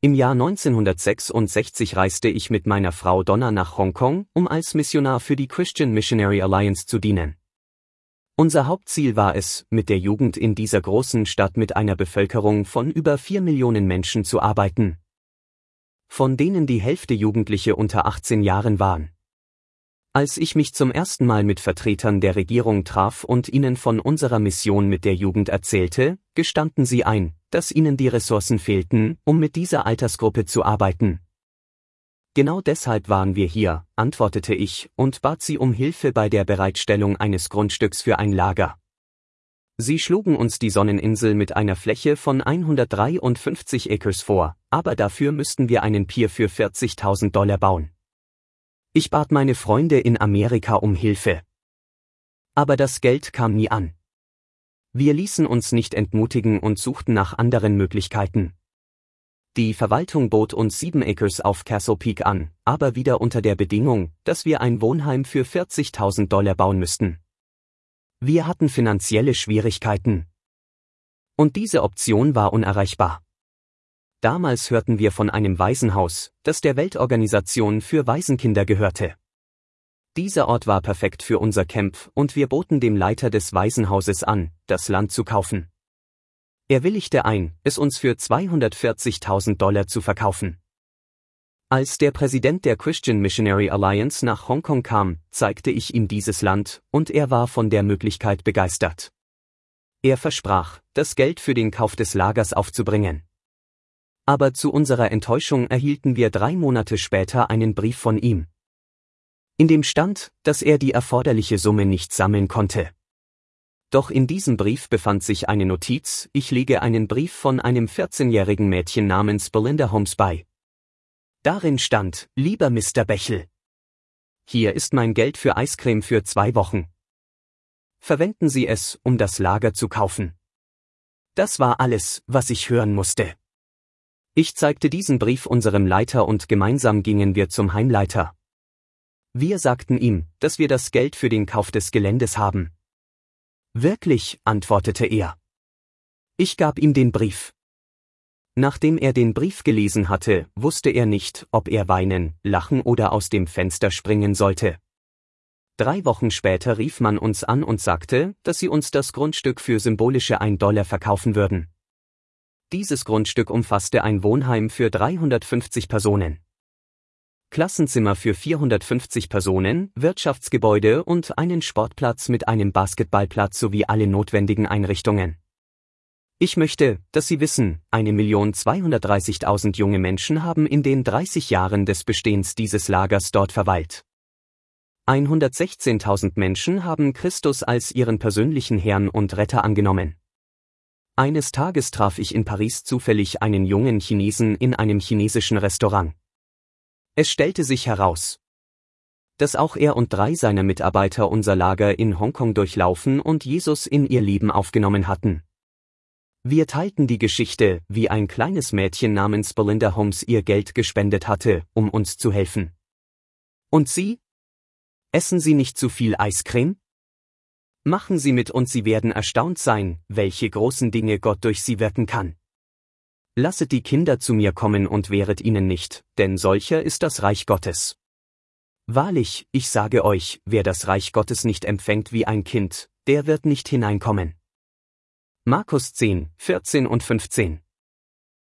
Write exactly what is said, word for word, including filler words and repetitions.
Im Jahr neunzehnhundertsechsundsechzig reiste ich mit meiner Frau Donna nach Hongkong, um als Missionar für die Christian Missionary Alliance zu dienen. Unser Hauptziel war es, mit der Jugend in dieser großen Stadt mit einer Bevölkerung von über vier Millionen Menschen zu arbeiten, von denen die Hälfte Jugendliche unter achtzehn Jahren waren. Als ich mich zum ersten Mal mit Vertretern der Regierung traf und ihnen von unserer Mission mit der Jugend erzählte, gestanden sie ein, dass ihnen die Ressourcen fehlten, um mit dieser Altersgruppe zu arbeiten. Genau deshalb waren wir hier, antwortete ich, und bat sie um Hilfe bei der Bereitstellung eines Grundstücks für ein Lager. Sie schlugen uns die Sonneninsel mit einer Fläche von hundertdreiundfünfzig Acres vor, aber dafür müssten wir einen Pier für vierzigtausend Dollar bauen. Ich bat meine Freunde in Amerika um Hilfe. Aber das Geld kam nie an. Wir ließen uns nicht entmutigen und suchten nach anderen Möglichkeiten. Die Verwaltung bot uns sieben Acres auf Castle Peak an, aber wieder unter der Bedingung, dass wir ein Wohnheim für vierzigtausend Dollar bauen müssten. Wir hatten finanzielle Schwierigkeiten. Und diese Option war unerreichbar. Damals hörten wir von einem Waisenhaus, das der Weltorganisation für Waisenkinder gehörte. Dieser Ort war perfekt für unser Camp und wir boten dem Leiter des Waisenhauses an, das Land zu kaufen. Er willigte ein, es uns für zweihundertvierzigtausend Dollar zu verkaufen. Als der Präsident der Christian Missionary Alliance nach Hongkong kam, zeigte ich ihm dieses Land, und er war von der Möglichkeit begeistert. Er versprach, das Geld für den Kauf des Lagers aufzubringen. Aber zu unserer Enttäuschung erhielten wir drei Monate später einen Brief von ihm. In dem stand, dass er die erforderliche Summe nicht sammeln konnte. Doch in diesem Brief befand sich eine Notiz: Ich lege einen Brief von einem vierzehnjährigen Mädchen namens Belinda Holmes bei. Darin stand: Lieber Mister Bechel, hier ist mein Geld für Eiscreme für zwei Wochen. Verwenden Sie es, um das Lager zu kaufen. Das war alles, was ich hören musste. Ich zeigte diesen Brief unserem Leiter und gemeinsam gingen wir zum Heimleiter. Wir sagten ihm, dass wir das Geld für den Kauf des Geländes haben. Wirklich, antwortete er. Ich gab ihm den Brief. Nachdem er den Brief gelesen hatte, wusste er nicht, ob er weinen, lachen oder aus dem Fenster springen sollte. Drei Wochen später rief man uns an und sagte, dass sie uns das Grundstück für symbolische ein Dollar verkaufen würden. Dieses Grundstück umfasste ein Wohnheim für dreihundertfünfzig Personen, Klassenzimmer für vierhundertfünfzig Personen, Wirtschaftsgebäude und einen Sportplatz mit einem Basketballplatz sowie alle notwendigen Einrichtungen. Ich möchte, dass Sie wissen, eine Million zweihundertdreißigtausend junge Menschen haben in den dreißig Jahren des Bestehens dieses Lagers dort verweilt. hundertsechzehntausend Menschen haben Christus als ihren persönlichen Herrn und Retter angenommen. Eines Tages traf ich in Paris zufällig einen jungen Chinesen in einem chinesischen Restaurant. Es stellte sich heraus, dass auch er und drei seiner Mitarbeiter unser Lager in Hongkong durchlaufen und Jesus in ihr Leben aufgenommen hatten. Wir teilten die Geschichte, wie ein kleines Mädchen namens Belinda Holmes ihr Geld gespendet hatte, um uns zu helfen. Und Sie? Essen Sie nicht zu viel Eiscreme? Machen Sie mit und Sie werden erstaunt sein, welche großen Dinge Gott durch Sie wirken kann. Lasset die Kinder zu mir kommen und wehret ihnen nicht, denn solcher ist das Reich Gottes. Wahrlich, ich sage euch, wer das Reich Gottes nicht empfängt wie ein Kind, der wird nicht hineinkommen. Markus zehn, vierzehn und fünfzehn.